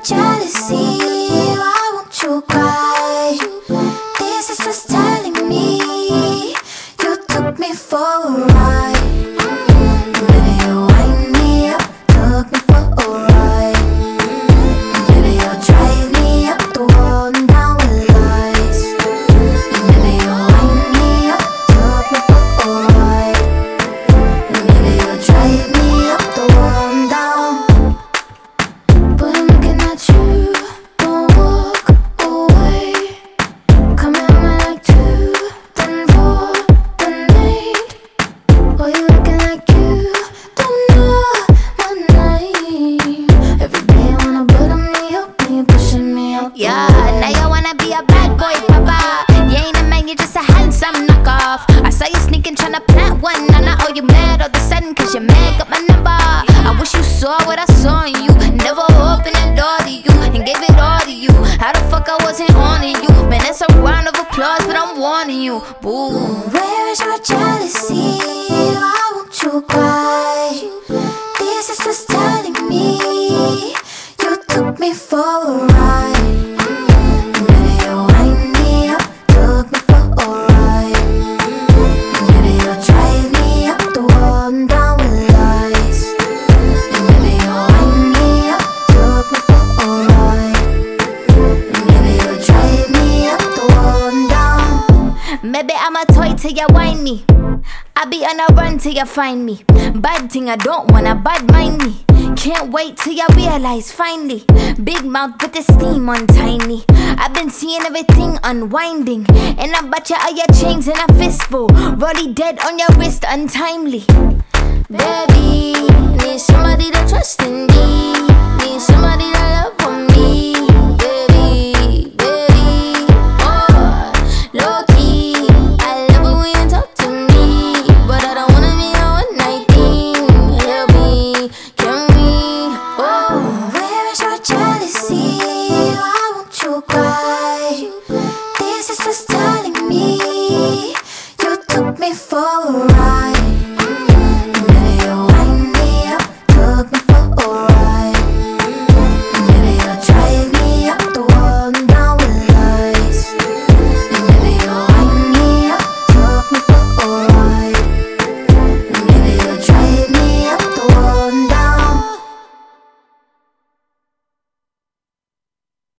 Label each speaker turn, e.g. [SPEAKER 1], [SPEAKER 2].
[SPEAKER 1] jealousy? Why won't you cry? This is just telling me you took me for a ride. Maybe you wind me up, took me for a ride. Maybe you'll drive me up the wall and down with lies. Maybe you'll wind me up, took me for a ride. Maybe you'll drive me up the wall and down. But I'm looking at you, don't walk away. Come at me like 2, then 4, then 8. Why you looking like you don't know my name? Every day you wanna butter me up and you pushing me up.
[SPEAKER 2] Yeah, now you wanna be a bad boy, papa. You ain't a man, you just a handsome knockoff. I saw you sneaking, tryna plant one. And I owe you mad all of a sudden, cause your man got my number. I wish you saw what I saw in you. Never opened the door to you and gave it all to you. How the fuck I wasn't on to you? Man, that's a round of applause, but I'm warning you. Boo.
[SPEAKER 1] Where is your jealousy? Why won't you cry? This is just telling me you took me for a ride. Maybe you wind me up, took me for a ride. Maybe you'll drive me up the wall and down with lies. Maybe you'll wind me up, took me for a ride. Maybe you'll drive me up the wall and down.
[SPEAKER 2] Maybe I'm a toy till you whine me. I be on a run till you find me. Bad thing, I don't wanna bad mind me. Can't wait till you realize finally. Big mouth with the steam on tiny. I've been seeing everything unwinding. And I bought you all your chains in a fistful. Rolly dead on your wrist untimely. Baby, need somebody to trust in me. Need somebody to love for me. Baby, baby, oh, low key. I love it when you talk to me. But I don't wanna be a one night thing. Help me, can we, oh.
[SPEAKER 1] Where is your jealousy? Why won't you cry?